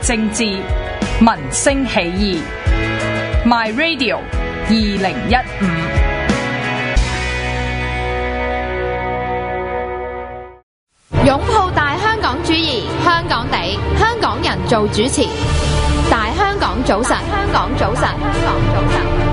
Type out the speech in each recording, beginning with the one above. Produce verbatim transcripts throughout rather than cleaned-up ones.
政治，民聲起義。My Radio 二零一五。 擁抱大香港主義，香港地，香港人做主持。大香港早晨，香港早晨，香港早晨。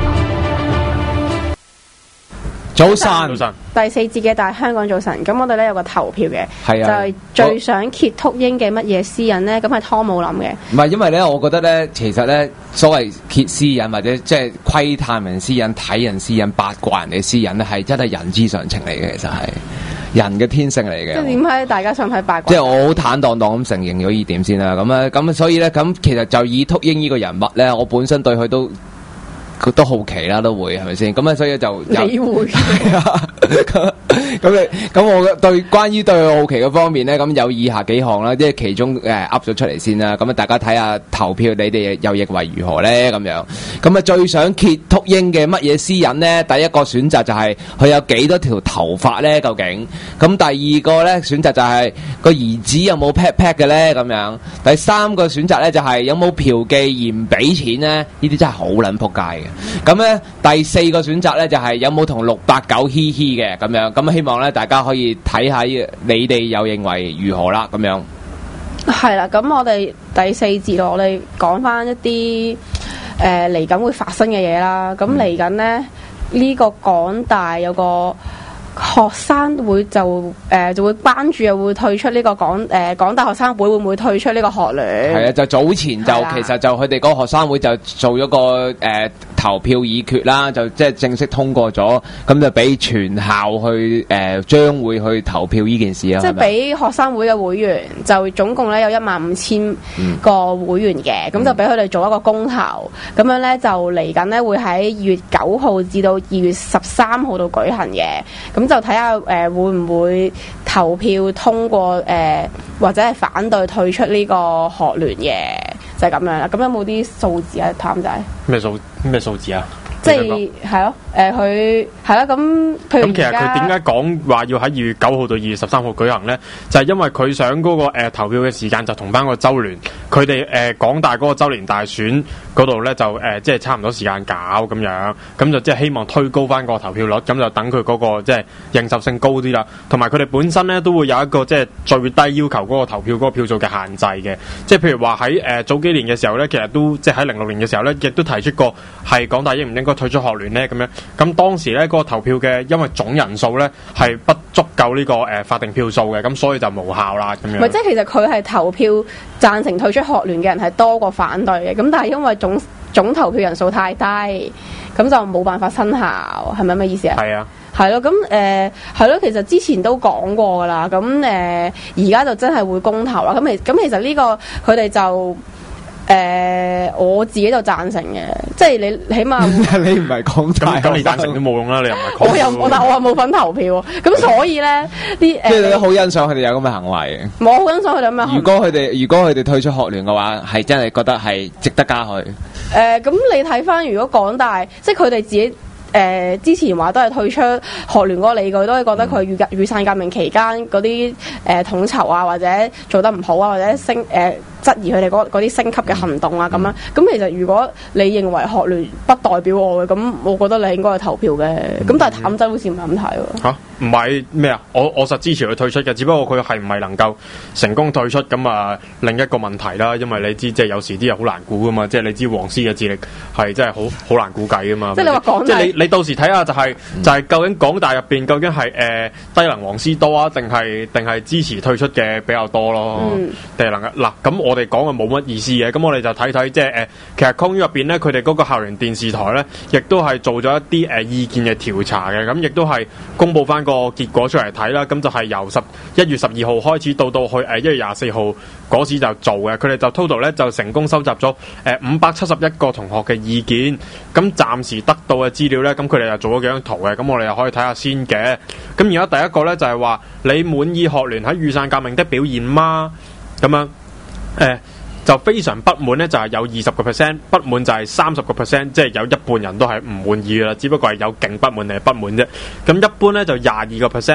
早晨，早晨。 第四節嘅大香港早晨，咁我哋咧有個投票嘅， 係啊， 就係最想揭禿鷹嘅乜嘢私隱咧？咁係湯姆諗嘅。 唔係，因為咧，我覺得咧，其實咧，所謂揭私隱或者即係窺探人私隱、睇人私隱、八卦人嘅私隱咧，係真係人之常情嚟嘅，其實係人嘅天性嚟嘅。 即係點解大家想睇八卦？ 即係我好坦蕩蕩咁承認咗呢點先啦。咁啊，咁所以咧，咁其實就以禿鷹呢個人物咧，我本身對佢都。佢都好奇啦，都會係咪先？咁啊，所以就你會係啊？ 咁你咁我對關於對佢好奇嘅方面咧，咁有以下幾項啦，即係其中誒噏咗出嚟先啦。咁啊，大家睇下投票，你哋又認為如何咧？咁樣咁啊，最想揭禿鷹嘅乜嘢私隱咧？第一個選擇就係佢有幾多條頭髮咧？究竟咁第二個咧選擇就係個兒子有冇 pat pat 嘅咧？咁樣第三個選擇咧就係有冇嫖妓而唔俾錢咧？呢啲真係好撚仆街嘅。咁咧第四個選擇咧就係有冇同六八九嘻嘻嘅咁樣，咁希望咧大家可以睇下你哋又認為如何啦咁樣。 係啦，咁我哋第四節我哋講翻一啲誒嚟緊會發生嘅嘢啦。咁嚟緊咧呢、呢個港大有個學生會就誒、呃、就會關注又會退出呢個港誒、呃、港大學生會會唔會退出呢個學聯？係啊，就早前就其實就佢哋嗰個學生會就做咗個誒、呃、投票議決啦，就即係正式通過咗，咁就俾全校去誒將、呃、會去投票呢件事啊。 即係俾學生會嘅會員就總共咧有一萬五千個會員嘅，咁、嗯、就俾佢哋做一個公投，咁樣咧就嚟緊咧會喺二月九號至到二月十三號度舉行嘅，咁。咁就睇下誒會唔會投票通過誒、呃、或者係反對退出呢個學聯嘅，就係、是、咁樣啦。咁有冇啲數字啊，譚仔？ 咩數咩數字啊？ 即係係咯，誒佢係啦，咁譬如咁其實佢點解講話要喺二月九號到二月十三號舉行咧？就係、是、因為佢想嗰、那個、呃、投票嘅時間就同翻個週聯，佢哋誒港大嗰個週聯大選嗰度咧就誒、呃、即係差唔多時間搞咁樣，咁就即係希望推高翻個投票率，咁就等佢嗰、那個即係認受性高啲啦。同埋佢哋本身咧都會有一個即係最低要求嗰個投票嗰個票數嘅限制嘅，即係譬如話喺誒早幾年嘅時候咧，其實都即係喺零六年嘅時候咧，亦都提出過係港大應唔應該退出學聯咧咁樣，咁當時咧嗰、那個投票嘅因為總人數咧係不足夠呢、這個誒、呃、法定票數嘅，咁所以就無效啦咁樣。 唔係，即係其實佢係投票贊成退出學聯嘅人係多過反對嘅，咁但係因為總總投票人數太低，咁就冇辦法生效，係咪咩意思啊？ 係啊， 係咯，咁誒係咯，其實之前都講過噶啦，咁誒而家就真係會公投啦，咁其咁其實呢、這個佢哋就。誒、呃，我自己就贊成嘅，即係你起碼你唔係港大， 咁你贊成都冇用啦，你又唔係。 我又我但我又冇份投票，咁所以咧啲誒， 即係你好欣賞佢哋有咁嘅行為嘅。 冇好欣賞佢哋咁嘅行為。 如果佢哋如果佢哋退出學聯嘅話，係真係覺得係值得加去。誒、 呃，咁你睇翻如果港大，即係佢哋自己誒、呃、之前話都係退出學聯嗰個理據，都係覺得佢雨革雨傘革命期間嗰啲誒統籌啊，或者做得唔好啊，或者升誒。呃質疑佢哋嗰啲升級嘅行動啊，咁樣咁其實如果你認為學聯不代表我嘅，咁我覺得你應該去投票嘅。咁、嗯、但係譚仔好似唔係咁睇喎。嚇， 唔係咩啊？我我實支持佢退出嘅，只不過佢係唔係能夠成功退出咁啊？另一個問題啦，因為你知即係有時啲嘢好難估噶嘛，即係你知黃絲嘅智力係真係好好難估計噶嘛。 即係你話港大， 即係你你到時睇下就係、是嗯、就係、是、究竟港大入邊究竟係誒、呃、低能黃絲多啊，定係定係支持退出嘅比較多咯？定係能夠嗱咁我。我哋講嘅冇乜意思嘅，咁我哋就睇睇即係誒，其實康院入邊咧，佢哋嗰個校園電視台咧，亦都係做咗一啲誒、呃、意見嘅調查嘅，咁亦都係公佈翻個結果出嚟睇啦。咁就係由十一月十二號開始到到去誒一月廿四號嗰時就做嘅，佢哋就 total 咧就成功收集咗誒五百七十一個同學嘅意見。咁暫時得到嘅資料咧，咁佢哋又做咗幾張圖嘅，咁我哋又可以睇下先嘅。咁而家第一個咧就係、是、話你滿意學聯喺雨傘革命的表現嗎？咁樣。誒、呃、就非常不滿咧，就係、是、有二十個 percent， 不滿就係三十個 percent， 即係有一半人都係唔滿意噶啦，只不過係有勁不滿定係不滿啫。咁一般咧就廿二個 percent，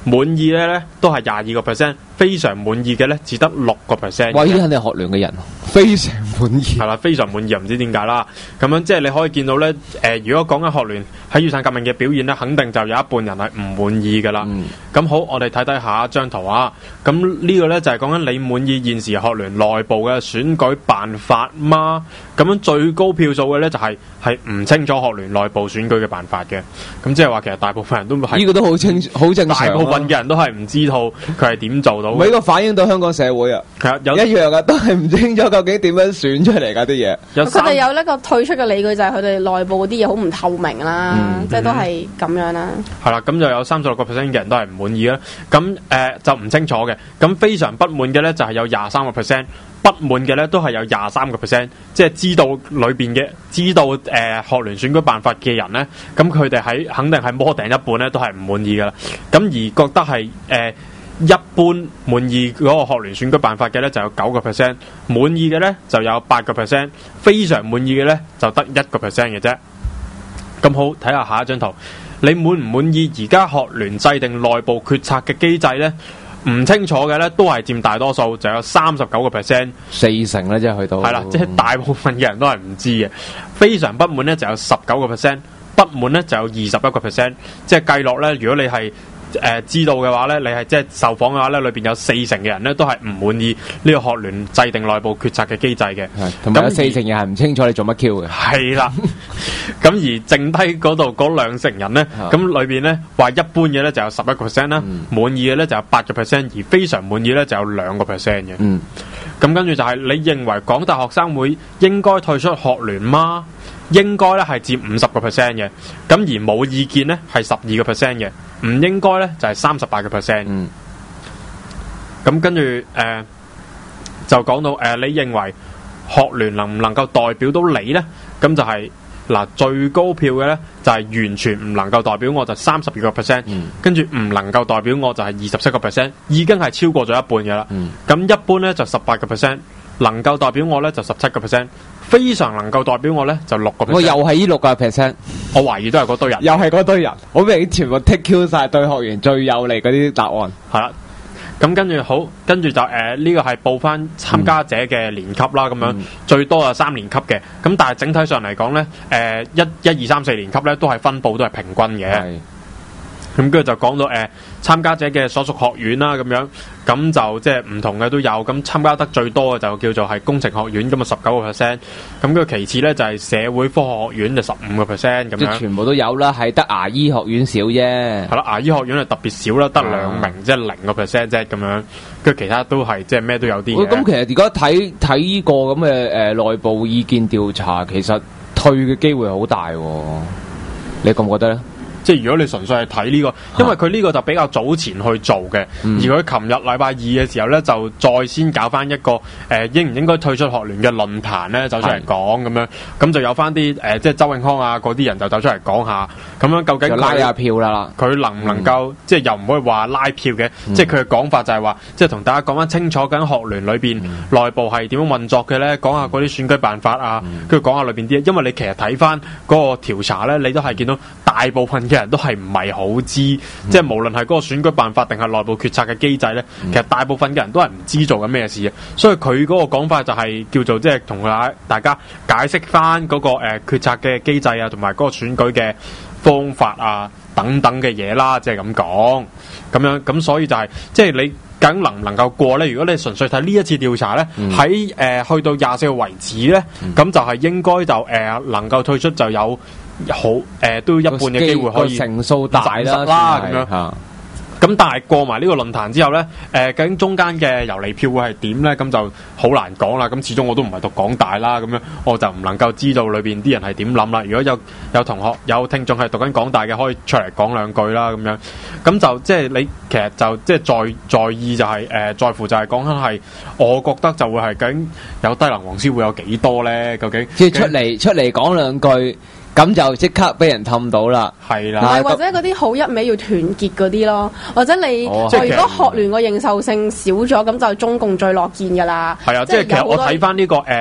滿意咧咧都係廿二個 percent， 非常滿意嘅咧只得六個 percent。 哇！呢啲肯定係學聯嘅人，非常滿意。 係啦，非常滿意，唔知點解啦。咁樣即係你可以見到咧，誒、呃，如果講緊學聯喺雨傘革命嘅表現咧，肯定就有一半人係唔滿意噶啦。咁、嗯、好，我哋睇睇下一張圖啊。咁呢個咧就係講緊你滿意現時學聯內部嘅選舉辦法嗎？咁樣最高票數嘅咧就係係唔清楚學聯內部選舉嘅辦法嘅。咁即係話其實大部分人都係呢個都好清好正常、啊。 大部分嘅人都係唔知道佢係點做到。 呢個反映到香港社會啊， 係有一樣啊，都係唔清楚究竟點樣選出嚟㗎啲嘢。 佢哋有呢個退出嘅理據就係佢哋內部嗰啲嘢好唔透明啦，嗯、即係都係咁樣啦。 係啦，咁就有三十六個 percent 嘅人都係唔滿意啦。咁誒、呃、就唔清楚嘅。咁非常不滿嘅咧就係有廿三個 percent， 不滿嘅咧都係有廿三個 percent， 即係知道裏邊嘅知道誒、呃、學聯選舉辦法嘅人咧，咁佢哋喺肯定係摸頂一半咧都係唔滿意噶啦。咁而覺得係誒。呃一般滿意嗰個學聯選舉辦法嘅咧就有九個 percent， 滿意嘅咧就有八個 percent， 非常滿意嘅咧就得一個 percent 嘅啫。咁好，睇下下一張圖，你滿唔滿意而家學聯制定內部決策嘅機制咧？唔清楚嘅咧都係佔大多數，就有三十九個 percent， 四成咧即係去到。係啦，即係大部分嘅人都係唔知嘅。非常不滿咧就有十九個 percent， 不滿咧就有二十一個 percent， 即係計落咧，如果你係誒、呃，知道嘅話咧，你係即係受訪嘅話咧，裏邊有四成嘅人咧都係唔滿意呢個學聯制定內部決策嘅機制嘅， 同埋有四成人係唔清楚你做乜 Q 嘅。係啦，咁而剩低嗰度嗰兩成人咧，咁裏邊咧話一般嘅咧就有十一個 percent 啦，滿、嗯、意嘅咧就有八個 percent， 而非常滿意咧就有兩個 percent 嘅。嗯，咁跟住就係你認為港大學生會應該退出學聯嗎？應該咧係佔五十個 percent 嘅，咁而冇意見咧係十二個 percent 嘅，唔應該咧就係三十八個 percent。嗯，咁跟住誒就講到誒、呃，你認為學聯能唔能夠代表到你咧？咁就係、是、嗱最高票嘅咧就係、是、完全唔能夠代表我，就三十二個 percent。嗯，跟住唔能夠代表我就係二十七個 percent， 已經係超過咗一半嘅啦。嗯，咁一般咧就十八個 percent， 能夠代表我咧就十七個 percent。非常能夠代表我咧就六個 percent， 我又係呢六個 percent， 我懷疑都係嗰堆人， 又係嗰堆人，我俾全部 take Q 晒對學員最有利嗰啲答案，係啦。 咁跟住好，跟住就誒呢、呃這個係報翻參加者嘅年級啦，咁、嗯、樣最多係三年級嘅，咁但係整體上嚟講咧，誒、呃、一一二三四年級咧都係分佈都係平均嘅。咁跟住就講到誒、呃、參加者嘅所屬學院啦，咁樣咁就即係唔同嘅都有。咁參加得最多嘅就叫做係工程學院，咁啊十九個 percent。咁跟住其次咧就係、是、社會科學學院就十五個 percent 咁樣。即係全部都有啦，係得牙醫學院少啫。 係啦，牙醫學院係特別少啦，得兩名，嗯、即係零個 percent 啫咁樣。跟住其他都係即係咩都有啲嘅。 咁其實而家睇睇呢個咁嘅誒內部意見調查，其實退嘅機會好大喎。你覺唔覺得咧？ 即係如果你純粹係睇呢個，因為佢呢個就比較早前去做嘅，嗯、而佢琴日禮拜二嘅時候咧，就再先搞翻一個誒、呃、應唔應該退出學聯嘅論壇咧，走出嚟講咁樣，咁就有翻啲誒即係周永康啊嗰啲人就走出嚟講下，咁樣究竟就拉下票啦， 佢能唔能夠、嗯、即係又唔可以話拉票嘅，嗯、即係佢嘅講法就係話，即係同大家講翻清楚緊學聯裏邊、嗯、內部係點樣運作嘅咧，講下嗰啲選舉辦法啊，跟住講下裏邊啲，因為你其實睇翻嗰個調查咧，你都係見到大部分嘅人都係唔係好知，嗯、即係無論係嗰個選舉辦法定係內部決策嘅機制咧，嗯、其實大部分嘅人都係唔知做緊咩事嘅，所以佢嗰個講法就係叫做即係同大大家解釋翻嗰個誒、呃、決策嘅機制啊，同埋嗰個選舉嘅方法啊等等嘅嘢啦，即係咁講，咁樣咁所以就係、是、即係你究竟能唔能夠過咧？如果你純粹睇呢一次調查咧，喺誒、嗯呃、去到廿四號為止咧，咁、嗯、就係應該就誒、呃、能夠退出就有。好誒、呃，都有一半嘅機會可以成數大啦， 咁樣。咁但係過埋呢個論壇之後咧，誒、呃、究竟中間嘅遊離票會係點咧？咁就好難講啦。咁始終我都唔係讀港大啦，咁樣我就唔能夠知道裏邊啲人係點諗啦。如果有有同學有聽眾係讀緊港大嘅，可以出嚟講兩句啦，咁樣。咁就即係你其實就即係在在意就係、是、誒、呃、在乎就係講緊係，我覺得就會係究竟有低能黃絲會有幾多咧？究竟即係出嚟出嚟講兩句。咁就即刻俾人氹到啦， 係啦， 唔係或者嗰啲好一味要團結嗰啲咯，或者你、哦、如果學聯個認受性少咗，咁就中共最樂見噶啦。 係啊，即係其實我睇翻呢個誒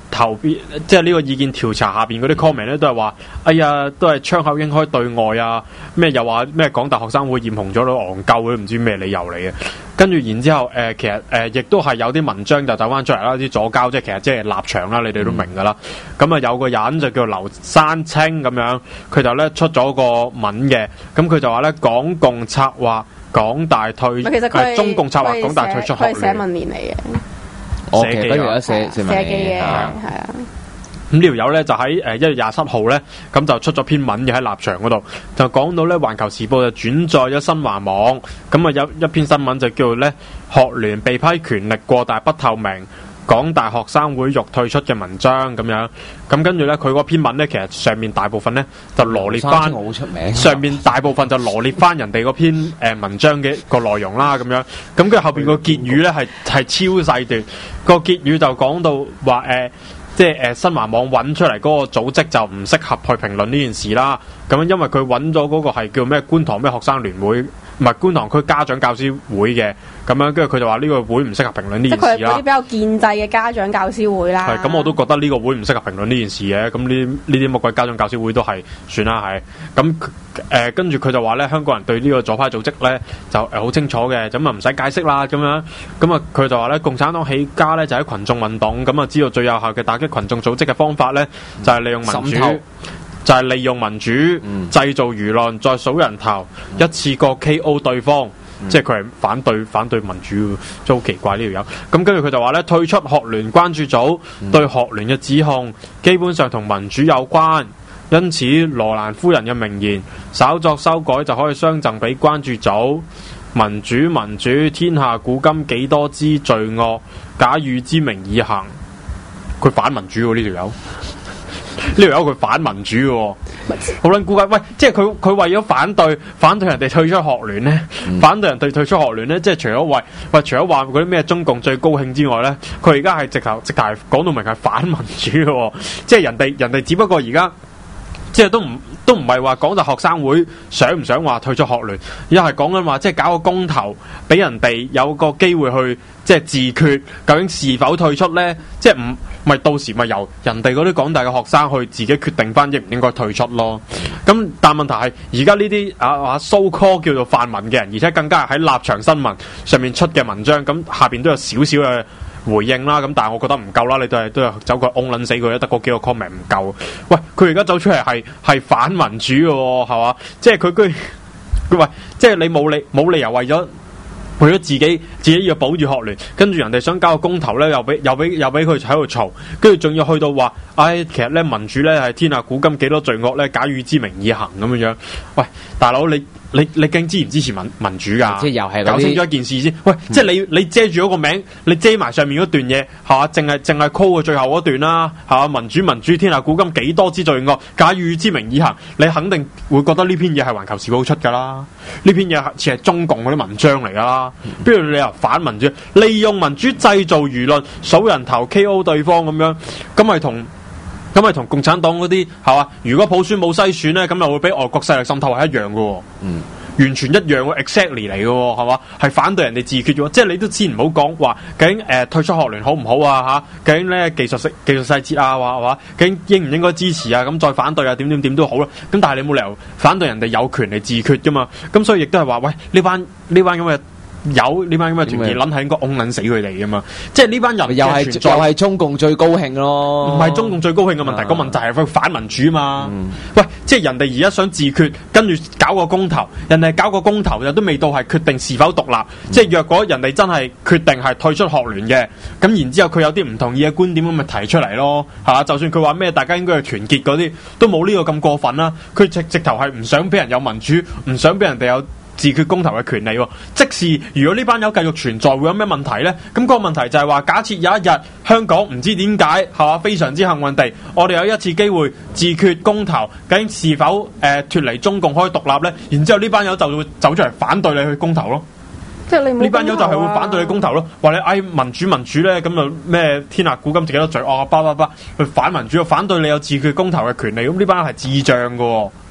投票，即係呢個意見調查下邊嗰啲 comment 咧，都係話，哎呀，都係窗口應開對外啊，咩又話咩港大學生會驗紅咗都戇鳩，都唔知咩理由嚟嘅。跟住然之後，誒、呃、其實誒、呃、亦都係有啲文章就走翻出嚟啦，啲左膠即係其實即係立場啦，你哋都明㗎啦。咁啊、嗯、有個人就叫劉山青咁樣，佢就咧出咗個文嘅，咁佢就話咧港共策劃港大退， 其實佢、 呃、中共策劃港大退出學聯， 佢係寫文年嚟嘅。 我其實跟住咧寫寫文嘅，係啊。 咁呢條友咧就喺誒一月廿七號咧，咁就出咗篇文嘅喺立場嗰度，就講到咧《環球時報》就轉載咗新華網，咁啊有一篇新聞就叫做咧學聯被批權力過大不透明，港大學生會欲退出嘅文章咁樣，咁跟住咧佢嗰篇文咧其實上面大部分咧就羅列翻， 好出名， 上面大部分就羅列翻人哋嗰篇誒、呃、文章嘅個內容啦咁樣，咁跟住後邊個結語咧係係超細段，個結語就講到話誒。呃即係誒、呃、新華網揾出嚟嗰個組織就唔適合去評論呢件事啦。咁因為佢揾咗嗰個係叫咩觀塘咩學生聯會，唔係觀塘區家長教師會嘅。咁樣跟住佢就話呢個會唔適合評論呢件事啦。 即係佢係嗰啲比較建制嘅家長教師會啦。 係咁，我都覺得呢個會唔適合評論呢件事嘅。咁呢呢啲乜鬼家長教師會都係算啦，係咁誒。跟住佢就話咧，香港人對呢個左派組織咧就誒好、呃、清楚嘅，咁啊唔使解釋啦咁樣。咁啊佢就話咧，共產黨起家咧就喺群眾運動，咁啊知道最有效嘅打擊群眾組織嘅方法咧就係、是、利用民主。就係利用民主製造輿論，再數人頭，一次過 K O 對方，嗯、即係佢係反對反對民主，真係好奇怪呢條友。咁跟住佢就話咧，退出學聯關注組，嗯、對學聯嘅指控基本上同民主有關，因此羅蘭夫人嘅名言稍作修改就可以相贈俾關注組。民主民主，天下古今幾多之罪惡，假汝之名以行。佢反民主喎呢條友。呢條友佢反民主嘅，好撚估計。喂，即係佢佢為咗反對反對人哋退出學聯咧，嗯、反對人哋退出學聯咧，即係除咗為喂除咗話嗰啲咩中共最高興之外咧，佢而家係直頭直頭係講到明係反民主嘅，即係人哋人哋只不過而家即係都唔都唔係話講到學生會想唔想話退出學聯，而係講緊話即係搞個公投，俾人哋有個機會去即係自決，究竟是否退出咧？即係唔咪到時咪由人哋嗰啲港大嘅學生去自己決定翻應唔應該退出咯。咁但問題係而家呢啲啊啊 so call 叫做泛民嘅人，而且更加係喺立場新聞上面出嘅文章，咁下邊都有少少嘅回應啦。咁但係我覺得唔夠啦，你都係都係走過 on 撚死佢，得嗰幾個 comment 唔夠。喂，佢而家走出嚟係係反民主嘅喎，係嘛？即係佢居佢喂，即係你冇理冇理由為咗。為咗自己自己要保住學聯，跟住人哋想搞個公投咧，又俾又俾又俾佢喺度嘈，跟住仲要去到話，唉、哎，其實咧民主咧係天下古今幾多罪惡咧，假汝之名以行咁樣樣。喂，大佬你你你究竟支唔支持民民主噶？即係又係搞清楚一件事先。喂，嗯、即係你你遮住嗰個名，你遮埋上面嗰段嘢，係嘛？淨係淨係 call 個最後嗰段啦，係嘛？民主民主，天下古今幾多之罪惡，假汝之名以行，你肯定會覺得呢篇嘢係環球時報出噶啦，呢篇嘢似係中共嗰啲文章嚟噶啦。邊度、嗯、你又反民主，利用民主製造輿論，數人頭 K O 對方咁樣，咁咪同咁咪同共產黨嗰啲係嘛？如果普選冇篩選咧，咁又會俾外國勢力滲透係一樣嘅，嗯，完全一樣嘅 exactly 嚟嘅，係嘛？係反對人哋自決嘅，即係你都先唔好講話究竟誒、呃、退出學聯好唔好啊？吓，究竟咧技術細技術細節啊，話係嘛？究竟應唔應該支持啊？咁再反對啊？點點點都好啦。咁但係你冇理由反對人哋有權嚟自決噶嘛？咁所以亦都係話喂，呢班呢班咁嘅。有呢班咁嘅團結撚係應該㧬撚死佢哋噶嘛？即係呢班人又係又係中共最高興咯，唔係中共最高興嘅問題，個、啊、問題係佢反民主嘛？嗯、喂，即係人哋而家想自決，跟住搞個公投，人哋搞個公投又都未到係決定是否獨立，嗯、即係若果人哋真係決定係退出學聯嘅，咁然之後佢有啲唔同意嘅觀點咁咪提出嚟咯，係嘛？就算佢話咩，大家應該去團結嗰啲，都冇呢個咁過分啦。佢直直頭係唔想俾人有民主，唔想俾人哋有自決公投嘅權利，即使如果呢班友繼續存在，會有咩問題呢？咁、個問題就係話，假設有一日香港唔知點解係嘛，非常之幸運地，我哋有一次機會自決公投，究竟是否誒脫離中共可以獨立呢？然之後呢班友就會走出嚟反對你去公投咯。即係你呢班友就係會反對你公投咯，話你嗌民主民主咧，咁就咩天下古今自己多罪惡，巴巴巴去反民主，反對你有自決公投嘅權利。咁呢班係智障噶。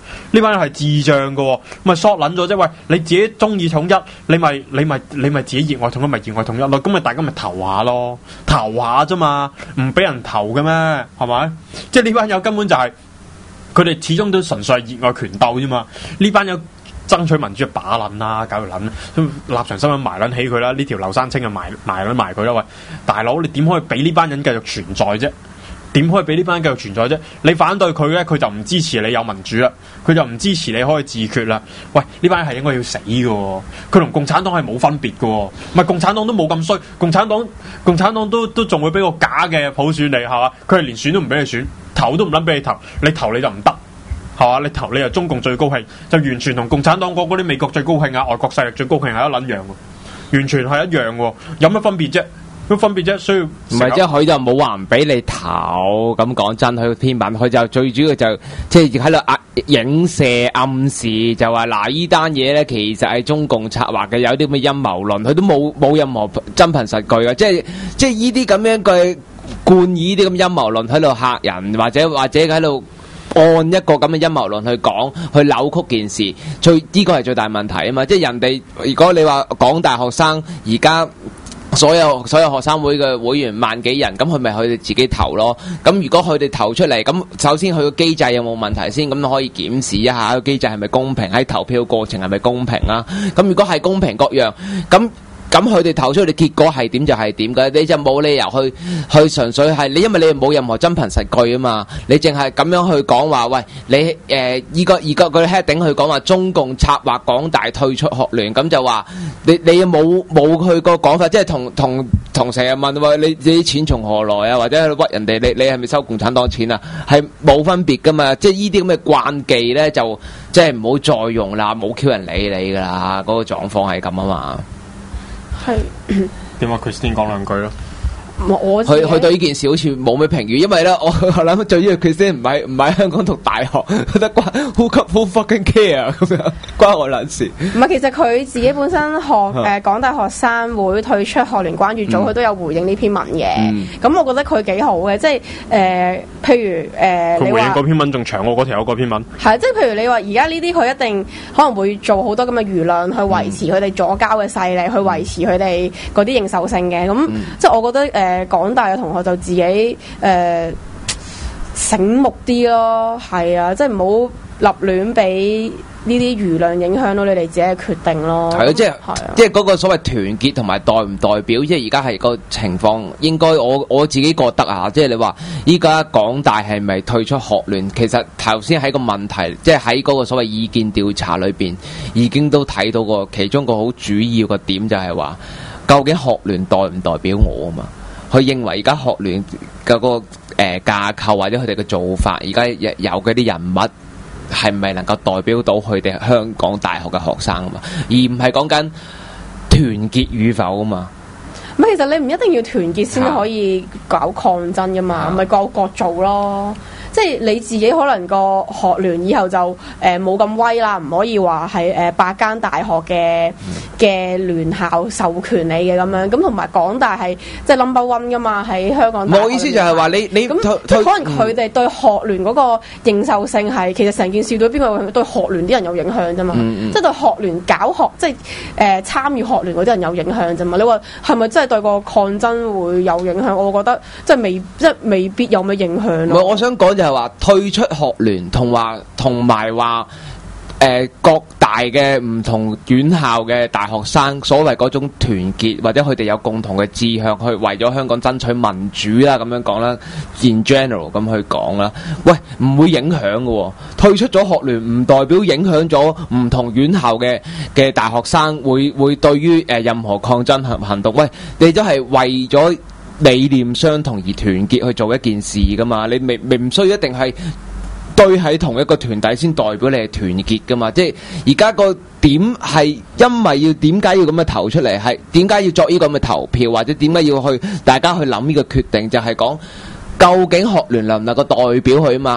呢班人係智障㗎喎，咪索撚咗啫。喂，你自己中意統一，你咪你咪你咪自己熱愛統一，咪熱愛統一咯。咁咪大家咪投下咯，投下啫嘛，唔俾人投嘅咩？係咪？即係呢班友根本就係、是。佢哋始終都純粹係熱愛權鬥啫嘛，呢班有爭取民主嘅把撚啦，搞條撚，立場新聞埋撚起佢啦，呢條劉山青就埋埋撚埋佢啦。喂，大佬你點可以俾呢班人繼續存在啫？點可以俾呢班人繼續存在啫？你反對佢咧，佢就唔支持你有民主啦，佢就唔支持你可以自決啦。喂，呢班人係應該要死嘅，佢同共產黨係冇分別嘅，唔係共產黨都冇咁衰，共產黨共產黨都都仲會俾個假嘅普選你係嘛？佢係連選都唔俾你選。投都唔撚俾你投，你投你就唔得，係嘛？你投你就中共最高興，就完全同共產黨講嗰啲美國最高興啊，外國勢力最高興係一撚樣喎，完全係一樣喎，有乜分別啫？有乜分別啫？需要唔係即係佢就冇話唔俾你投，咁講真，佢篇文佢就最主要就即係喺度壓影射暗示，就話嗱呢單嘢咧其實係中共策劃嘅，有啲咩陰謀論，佢都冇冇任何真憑實據嘅，即係即係呢啲咁樣嘅。冠以啲咁陰謀論喺度嚇人，或者或者喺度按一個咁嘅陰謀論去講，去扭曲件事，最呢個係最大問題啊嘛！即係人哋如果你話港大學生而家所有所有學生會嘅會員萬幾人，咁佢咪佢哋自己投咯？咁如果佢哋投出嚟，咁首先佢個機制有冇問題先？咁可以檢視一下個機制係咪公平，喺投票過程係咪公平啊？咁如果係公平各樣，咁。咁佢哋投出嚟結果係點就係點嘅，你就冇理由去去純粹係你，因為你冇任何真憑實據啊嘛，你淨係咁樣去講話，喂，你誒依個依個佢 heading 去講話中共策劃港大退出學聯，咁就話你你冇冇去個講法，即係同同同成日問喂，你你啲錢從何來啊，或者屈人哋，你你係咪收共產黨錢啊？係冇分別噶嘛，即係呢啲咁嘅慣技咧，就即係唔好再用啦，冇 Q 人理你噶啦，嗰個狀況係咁啊嘛。 係點啊 Christine 講兩句咯。 我佢佢對呢件事好似冇咩評語，因為咧我我諗最主要佢先唔係唔係香港讀大學，覺得關 who who fucking care 咁樣關我撚事。 唔係，其實佢自己本身學誒、呃、港大學生會退出學聯關注組，佢、嗯、都有回應呢篇文嘅。咁、嗯、我覺得佢幾好嘅，即係誒、呃，譬如誒，呃、 佢回應嗰篇文仲長過嗰條友嗰篇文。 係，即係譬如你話而家呢啲，佢一定可能會做好多咁嘅輿論去維持佢哋左膠嘅勢力，嗯、去維持佢哋嗰啲認受性嘅。咁、嗯、即係我覺得誒。呃誒，港大嘅同學就自己誒、呃、醒目啲咯，係啊，即係唔好立亂俾呢啲輿論影響到你哋自己嘅決定咯。 係啊，即係即係嗰個所謂團結同埋代唔代表，即係而家係個情況，應該我我自己覺得啊，即係你話依家港大係咪退出學聯？其實頭先喺個問題，即係喺嗰個所謂意見調查裏邊，已經都睇到個其中個好主要嘅點就係話，究竟學聯代唔代表我啊嘛？佢認為而家學聯嘅個誒、呃、架構或者佢哋嘅做法，而家有嗰啲人物係咪能夠代表到佢哋香港大學嘅學生啊嘛？而唔係講緊團結與否啊嘛？ 唔係，其實你唔一定要團結先可以搞抗爭噶嘛，咪個個做咯。即係你自己可能個學聯以後就誒冇咁威啦，唔可以話係誒八間大學嘅嘅聯校授權你嘅咁樣，咁同埋港大係即係 number one 噶嘛喺香港。 我意思就係話你你咁即係可能佢哋對學聯嗰個認受性係其實成件事對邊個對學聯啲人有影響啫嘛，嗯嗯即係對學聯搞學即係誒、呃、參與學聯嗰啲人有影響啫嘛。你話係咪真係對個抗爭會有影響？我覺得即係未即係未必有咩影響咯。 我想講就係話退出學聯同話同埋話誒各大嘅唔同院校嘅大學生所謂嗰種團結或者佢哋有共同嘅志向去為咗香港爭取民主啦，咁樣講啦 in general 咁去講啦，喂唔會影響嘅喎。退出咗學聯唔代表影響咗唔同院校嘅嘅大學生會會對於誒任何抗爭行行動，喂你都係為咗理念相同而團結去做一件事噶嘛？你未未唔需要一定係對喺同一個團體先代表你係團結噶嘛？即係而家個點係因為要點解要咁嘅投出嚟？係點解要作呢個咁嘅投票，或者點解要去大家去諗呢個決定？就係講究竟學聯能唔能夠代表佢啊嘛？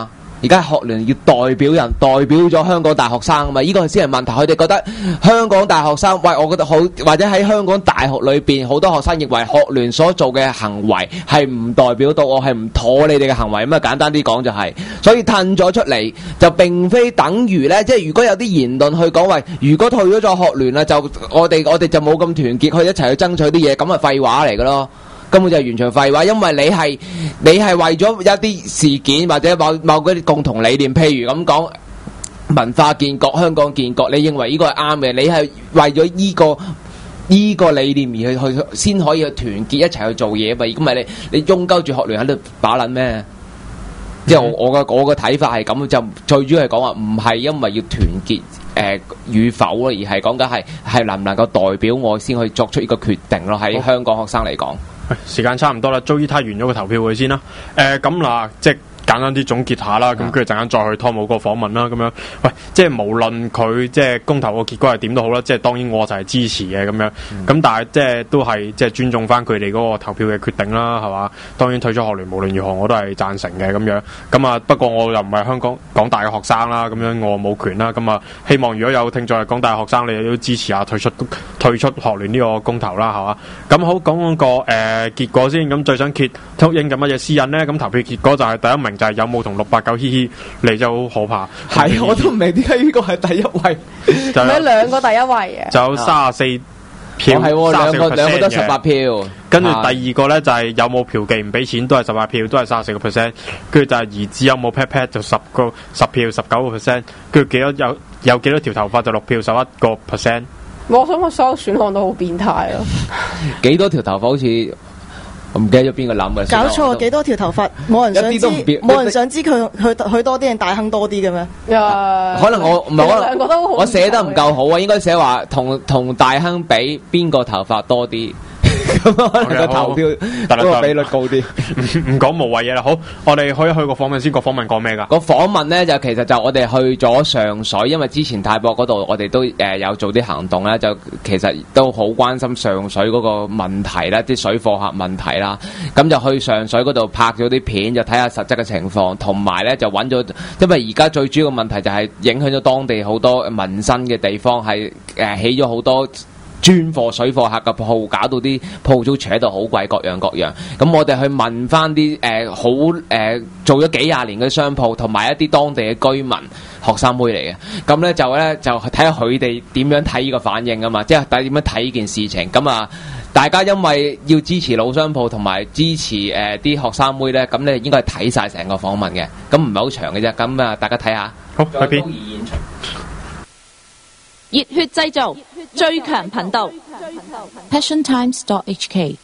而家學聯要代表人，代表咗香港大學生啊嘛，呢個先係問題。佢哋覺得香港大學生，喂，我覺得好，或者喺香港大學裏邊，好多學生認為學聯所做嘅行為係唔代表到我，係唔妥你哋嘅行為。咁啊，簡單啲講就係、是，所以褪咗出嚟就並非等於呢。即係如果有啲言論去講喂，如果退咗咗學聯啦，就我哋我哋就冇咁團結去一齊去爭取啲嘢，咁啊廢話嚟嘅咯。根本就係完全廢話，因為你係你係為咗一啲事件或者某某嗰啲共同理念，譬如咁講文化建國、香港建國，你認為呢個係啱嘅，你係為咗呢個呢個理念而去去先可以去團結一齊去做嘢嘛？如果唔係你你擁鳩住學聯喺度把撚咩？即係我我嘅我嘅睇法係咁，就最主要係講話唔係因為要團結誒、呃、與否咯，而係講緊係係能唔能夠代表我先去作出呢個決定咯。喺香港學生嚟講。 時間差唔多啦，Joey睇完咗個投票會先啦。誒咁嗱，即係簡單啲總結下啦，咁跟住陣間再去湯姆個訪問啦，咁樣。喂，即係無論佢即係公投個結果係點都好啦，即係當然我就係支持嘅咁樣。咁、嗯、但係即係都係即係尊重翻佢哋嗰個投票嘅決定啦，係嘛？當然退出學聯無論如何我都係贊成嘅咁樣。咁啊不過我又唔係香港港大嘅學生啦，咁樣我冇權啦。咁啊希望如果有聽眾係港大學生，你又要支持下退出退出學聯呢個公投啦，係嘛？咁好講嗰個誒、呃、結果先。咁最想揭禿鷹嘅乜嘢私隱呢？咁投票結果就係第一名就係有冇同六八九嘻嘻，你就好可怕。 係我都唔明點解呢個係第一位， 就有兩個第一位嘅， 就有三十四票， 係喎，兩個兩個都十八票。 跟住第二個咧就係有冇嫖妓唔俾錢，都係十八票，都係三十四個 percent。跟住就係兒子有冇 pat pat 就十個十票十九個 percent。跟住幾多有有幾多條頭髮就六票十一個 percent。 我想我所有選項都好變態咯。 幾多條頭髮好似？我唔記得咗邊個諗嘅。 搞錯，幾多條頭髮？冇人想知，冇人想知佢佢佢多啲定大亨多啲嘅咩？ 可能我唔係我我寫得唔夠好啊，應該寫話同同大亨比邊個頭髮多啲。咁可能個投票嗰個比率高啲， 唔講無謂嘢啦。好，我哋去一去個訪問先。個訪問講咩噶？ 個訪問咧就其實就我哋去咗上水，因為之前泰博嗰度我哋都誒、呃、有做啲行動咧，就其實都好關心上水嗰個問題啦，啲水貨客問題啦。咁就去上水嗰度拍咗啲片，就睇下實質嘅情況，同埋咧就揾咗，因為而家最主要嘅問題就係影響咗當地好多民生嘅地方，係誒、呃、起咗好多專貨水貨客嘅鋪，搞到啲鋪租扯到好貴，各樣各樣。咁我哋去問翻啲誒好誒做咗幾廿年嘅商鋪，同埋一啲當地嘅居民學生妹嚟嘅。咁咧就咧就睇下佢哋點樣睇呢個反應啊嘛，即係睇點樣睇呢件事情。咁啊，大家因為要支持老商鋪同埋支持誒啲、呃、學生妹咧，咁你應該係睇晒成個訪問嘅。咁唔係好長嘅啫。咁啊，大家睇下。 好，去邊？ 熱血製造最強頻道 Passion Times dot H K。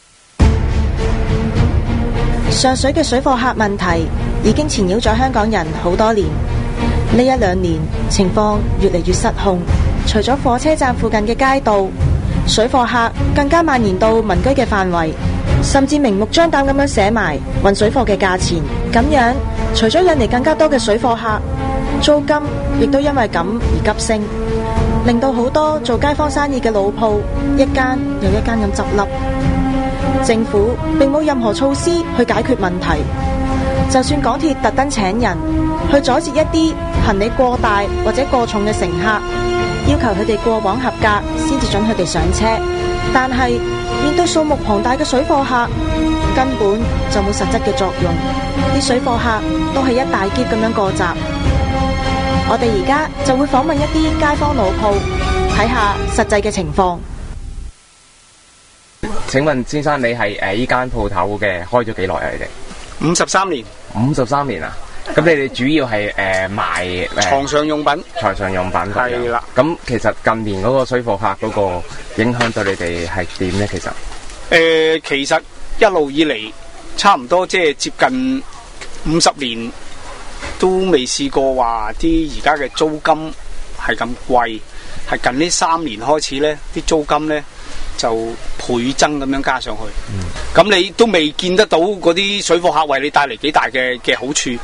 上水嘅水貨客問題已經纏繞咗香港人好多年，呢一兩年情況越嚟越失控，除咗火車站附近嘅街道，水貨客更加蔓延到民居嘅範圍，甚至明目張膽咁樣寫埋運水貨嘅價錢。咁樣除咗引嚟更加多嘅水貨客，租金亦都因為咁而急升，令到好多做街坊生意嘅老鋪一間又一間咁執笠。政府並冇任何措施去解決問題，就算港鐵特登請人去阻截一啲行李過大或者過重嘅乘客，要求佢哋過往合格先至准佢哋上車，但係面對數目龐大嘅水貨客，根本就冇實質嘅作用。啲水貨客都係一大劫咁樣過閘。我哋而家就會訪問一啲街坊老鋪，睇下實際嘅情況。 請問先生，你係誒依間鋪頭嘅開咗幾耐啊？你哋五十三年， 五十三年啊！咁你哋主要係誒、呃、賣誒床上用品， 床上用品係啦。 咁其實近年嗰個水貨客嗰個影響對你哋係點咧？其實誒、 呃，其實一路以嚟差唔多即係接近五十年，都未試過話啲而家嘅租金係咁貴，係近呢三年開始咧，啲租金咧就倍增咁樣加上去。咁、嗯、你都未見得到嗰啲水貨客為你帶嚟幾大嘅嘅好處，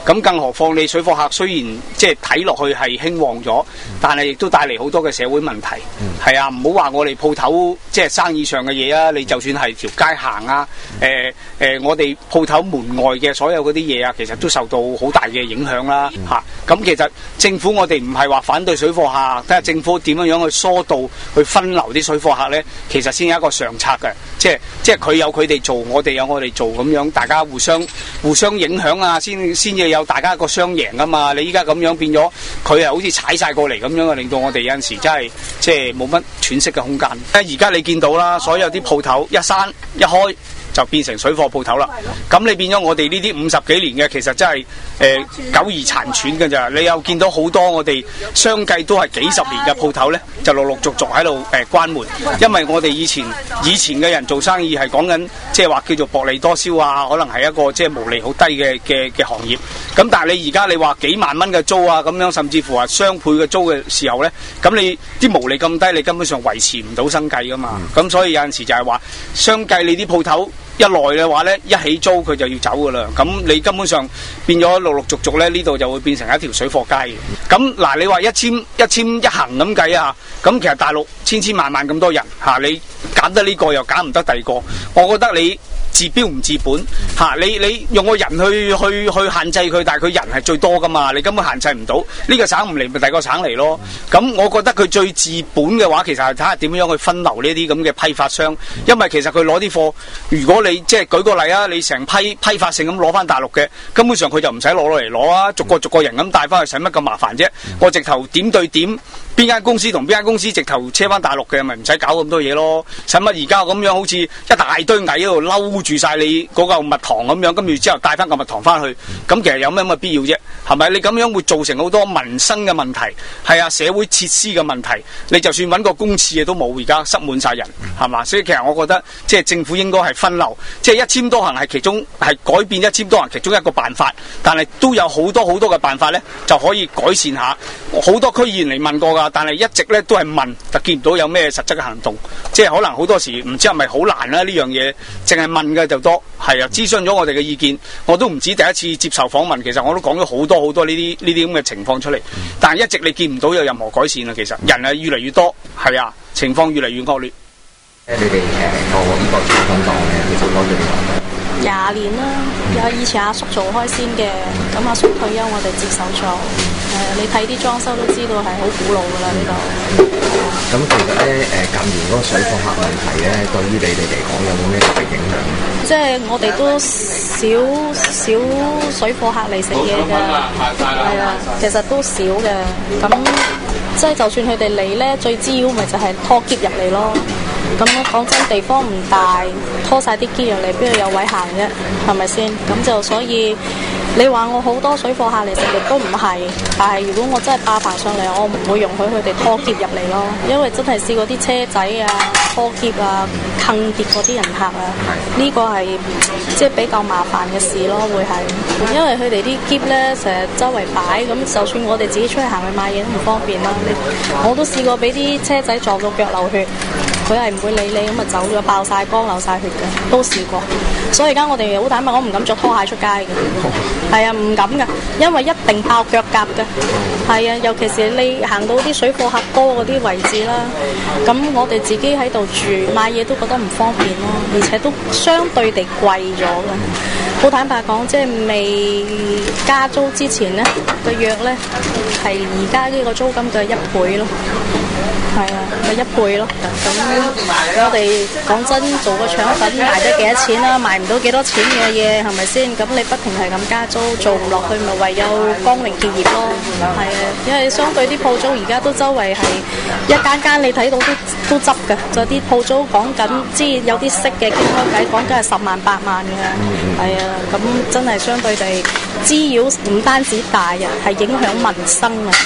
咁更何況你水貨客雖然即係睇落去係興旺咗，但係亦都帶嚟好多嘅社會問題。係、嗯、啊，唔好話我哋鋪頭即係生意上嘅嘢啊，你就算係條街行啊，誒、呃、誒、呃，我哋鋪頭門外嘅所有嗰啲嘢啊，其實都受到好大嘅影響啦。嚇、嗯，咁、啊、其實政府我哋唔係話反對水貨客，睇下政府點樣樣去疏導去分流啲水貨客咧，其實先有一個上策嘅，即係即係佢有佢哋做，我哋有我哋做咁樣，大家互相互相影響啊，先先至有大家一個雙贏啊嘛！你依家咁樣變咗，佢係好似踩晒過嚟咁樣啊，令到我哋有陣時真係即係冇乜喘息嘅空間。而家你見到啦，所有啲鋪頭一閂一開就變成水貨鋪頭啦。咁你變咗我哋呢啲五十幾年嘅，其實真係誒、呃、苟延殘喘嘅咋。你又見到好多我哋相繼都係幾十年嘅鋪頭咧，就陸陸續續喺度誒關門，因為我哋以前以前嘅人做生意係講緊即係話叫做薄利多銷啊，可能係一個即係毛利好低嘅嘅嘅行業。咁但係你而家你話幾萬蚊嘅租啊，咁樣甚至乎話雙倍嘅租嘅時候咧，咁你啲毛利咁低，你根本上維持唔到生計噶嘛。咁、嗯、所以有陣時就係話，相繼你啲鋪頭一來嘅話咧，一起租佢就要走噶啦。咁你根本上變咗陸陸續續咧，呢度就會變成一條水貨街嘅。咁嗱，你話一簽一簽一行咁計啊，咁其實大陸千千萬萬咁多人嚇、啊，你減得呢個又減唔得第二個，我覺得你治標唔治本嚇、啊，你你用個人去去去限制佢，但係佢人係最多噶嘛，你根本限制唔到。呢、這個省唔嚟，咪第二個省嚟咯。咁我覺得佢最治本嘅話，其實係睇下點樣去分流呢啲咁嘅批發商，因為其實佢攞啲貨，如果你即係舉個例啊，你成批批發性咁攞翻大陸嘅，根本上佢就唔使攞落嚟攞啊，逐個逐個人咁帶翻去，使乜咁麻煩啫？我直頭點對點，邊間公司同邊間公司直頭車翻大陸嘅，咪唔使搞咁多嘢咯。使乜而家咁樣好似一大堆蟻喺度嬲住晒你嗰嚿蜜糖咁樣，跟住之後帶翻嚿蜜糖翻去，咁其實有咩咁嘅必要啫？係咪？你咁樣會造成好多民生嘅問題，係啊，社會設施嘅問題。你就算揾個公廁都冇，而家塞滿晒人，係嘛？所以其實我覺得，即係政府應該係分流，即係一簽多行係其中係改變一簽多行其中一個辦法，但係都有好多好多嘅辦法咧，就可以改善下。好多區議員嚟問過㗎，但係一直咧都係問，就見唔到有咩實質嘅行動。即係可能好多時唔知係咪好難啦呢樣嘢，淨係問嘅就多。係啊，諮詢咗我哋嘅意見，我都唔止第一次接受訪問，其實我都講咗好多好多呢啲呢啲咁嘅情況出嚟，但係一直你見唔到有任何改善啊。其實人係越嚟越多，係啊，情況越嚟越惡劣。 誒，你哋誒個呢個傳統檔咧，其實多幾年？ 廿年啦，有以前阿叔做開先嘅，咁阿叔退休，我哋接手做。誒、呃，你睇啲裝修都知道係好古老噶啦呢度。 咁其實咧，誒近年嗰個水貨客問題咧，對於你哋嚟講有冇咩特別影響？ 即係我哋都少少水貨客嚟食嘢㗎，係啊，其實都少嘅。咁即係就算佢哋嚟咧，最主要咪就係拖喼入嚟咯。咁講真，地方唔大，拖晒啲喼入嚟，邊度有位行啫？係咪先？咁就所以你話我好多水貨客嚟食，亦都唔係。但係如果我真係爆棚上嚟，我唔會容許佢哋拖喼入嚟咯。因為真係試過啲車仔啊、拖喼啊、坑跌嗰啲人客啊，呢個係即係比較麻煩嘅事咯，會係。因為佢哋啲喼咧成日周圍擺，咁就算我哋自己出去行去買嘢都唔方便啦。我都試過俾啲車仔撞到腳流血。佢係唔會理你，咁啊走咗，爆晒光，流晒血嘅，都試過。所以而家我哋好坦白，我唔敢着拖鞋出街嘅。係啊，唔敢㗎，因為一定爆腳甲嘅。係啊，尤其是你行到啲水貨客多嗰啲位置啦，咁我哋自己喺度住買嘢都覺得唔方便咯，而且都相對地貴咗嘅。好坦白講，即係未加租之前咧，個約咧係而家呢個租金嘅一倍咯。係啊，咪一倍咯。咁我哋講真，做個腸粉賣得幾多錢啦？賣唔到幾多錢嘅嘢，係咪先？咁你不停係咁加租，做唔落去，咪唯有光榮結業咯。係啊，因為相對啲鋪租而家都周圍係一間間你睇到都都執嘅，就啲鋪租講緊，即係有啲識嘅傾開偈，講緊係十萬八萬嘅。係啊，咁真係相對地滋擾唔單止大啊，係影響民生啊。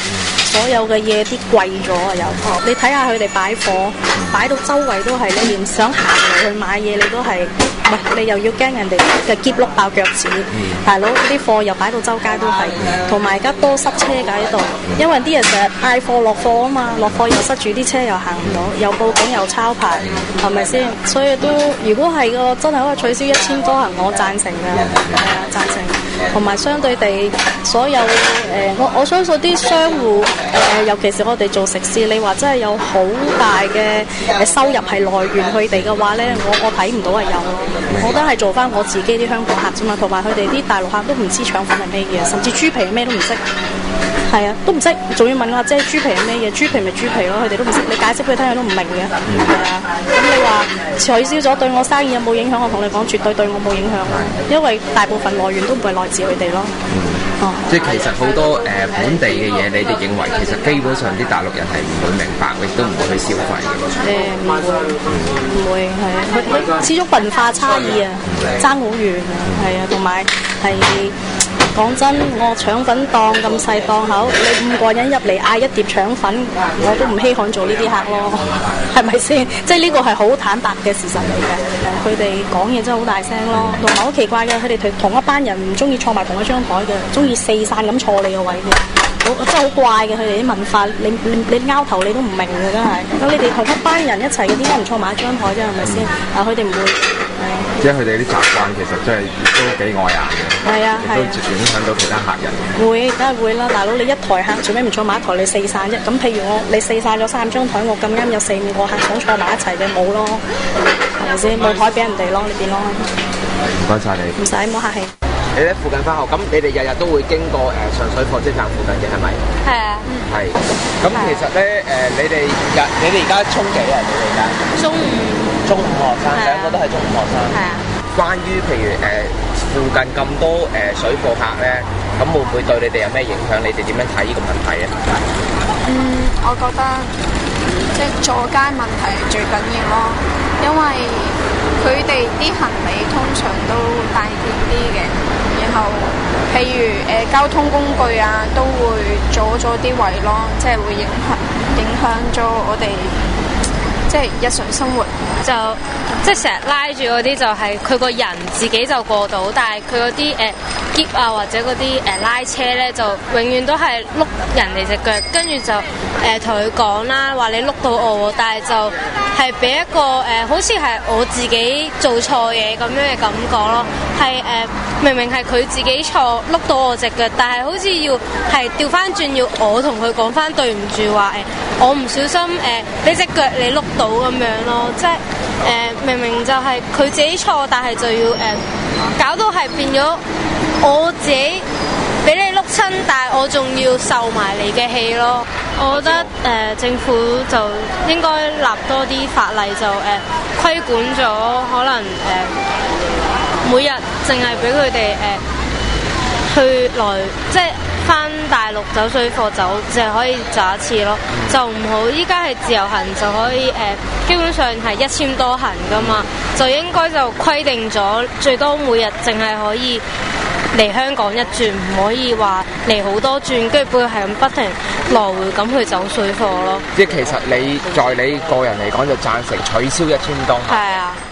所有嘅嘢啲貴咗啊！有你睇下佢哋擺貨，擺到周圍都係，你連想行路去買嘢你都係，唔係你又要驚人哋嘅篋碌爆腳趾，大佬啲貨又擺到周街都係，同埋而家多塞車㗎喺度，因為啲人成日嗌貨落貨啊嘛，落貨又塞住啲車又行唔到，又報警又抄牌，係咪先？所以都如果係個真係可以取消一千多行，我贊成㗎，係啊贊成。同埋相對地，所有誒、呃、我我相信啲商戶誒、呃，尤其是我哋做食肆，你話真係有好大嘅誒收入係來源佢哋嘅話咧，我我睇唔到係有咯，我都係做翻我自己啲香港客啫嘛，同埋佢哋啲大陸客都唔知腸粉係咩嘢，甚至豬皮係咩都唔識。係啊，都唔識，仲要問我姐豬皮係咩嘢？豬皮咪豬皮咯，佢哋都唔識，你解釋俾佢聽佢都唔明嘅。係啊，咁你話取消咗對我生意有冇影響？我同你講，絕對對我冇影響啊，因為大部分來源都唔係來自佢哋咯。 嗯，哦、即係其實好多誒、呃、本地嘅嘢，你哋認為其實基本上啲大陸人係唔會明白，亦都唔會去消費嘅。 誒唔會唔會係啊，佢佢始終文化差異啊，爭好遠啊，係啊，同埋係。講真，我腸粉檔咁細檔口，你五個人入嚟嗌一碟腸粉，我都唔稀罕做呢啲客咯，係咪先？即係呢個係好坦白嘅事實嚟嘅。佢哋講嘢真係好大聲咯，同埋好奇怪嘅，佢哋同同一班人唔中意坐埋同一張台嘅，中意四散咁坐你個位嘅，好真係好怪嘅。佢哋啲文化，你你你拗頭你都唔明嘅真係。咁你哋同一班人一齊嘅，點解唔坐埋一張台啫？係咪先？啊，佢哋唔會。 即係佢哋啲習慣其實真係都幾礙眼嘅， 係啊， 亦都影響到其他客人。 會，梗係會啦，大佬你一台客做咩唔坐埋一台？你四散啫。咁譬如我你四散咗三張台，我咁啱有四五個客想坐埋一齊嘅，冇咯，係咪先？冇台俾人哋咯，你點咯？ 唔該晒你。唔使，唔好客氣。 你喺附近返學，咁你哋日日都會經過誒、呃、上水火車站附近嘅係咪？係啊。係。咁其實咧誒、呃，你哋日你哋而家衝幾啊？你哋而家？中五。中五學生，兩個都係中五學生。係啊。關於譬如誒、呃、附近咁多誒、呃、水貨客咧，咁會唔會對你哋有咩影響？你哋點樣睇呢個問題咧？ 嗯，我覺得即係阻街問題係最緊要咯，因為佢哋啲行李通常都大件啲嘅，然後譬如誒、呃、交通工具啊，都會阻咗啲位咯，即係會影響影響咗我哋。即係日常生活就即係成日拉住嗰啲就係佢個人自己就過到，但係佢嗰啲誒喼啊或者嗰啲誒拉車咧就永遠都係碌人哋隻腳，跟住就誒同佢講啦，話你碌到我，但係就係俾一個誒、呃、好似係我自己做錯嘢咁樣嘅感覺咯，係誒、呃、明明係佢自己錯碌到我隻腳，但係好似要係調翻轉要我同佢講翻對唔住，話誒我唔小心誒呢隻腳你碌到咁樣咯，即係誒、呃、明明就係佢自己錯，但係就要誒、呃、搞到係變咗我自己俾你碌親，但係我仲要受埋你嘅氣咯。我覺得誒、呃、政府就應該立多啲法例，就誒、呃、規管咗，可能誒、呃、每日淨係俾佢哋誒去來即係。翻大陸走水貨走，就係可以走一次咯，就唔好依家係自由行就可以誒、呃，基本上係一簽多行噶嘛，就應該就規定咗最多每日淨係可以嚟香港一轉，唔可以話嚟好多轉，跟住佢係咁不停來回咁去走水貨咯。 即係其實你在你個人嚟講就贊成取消一簽多行。係啊。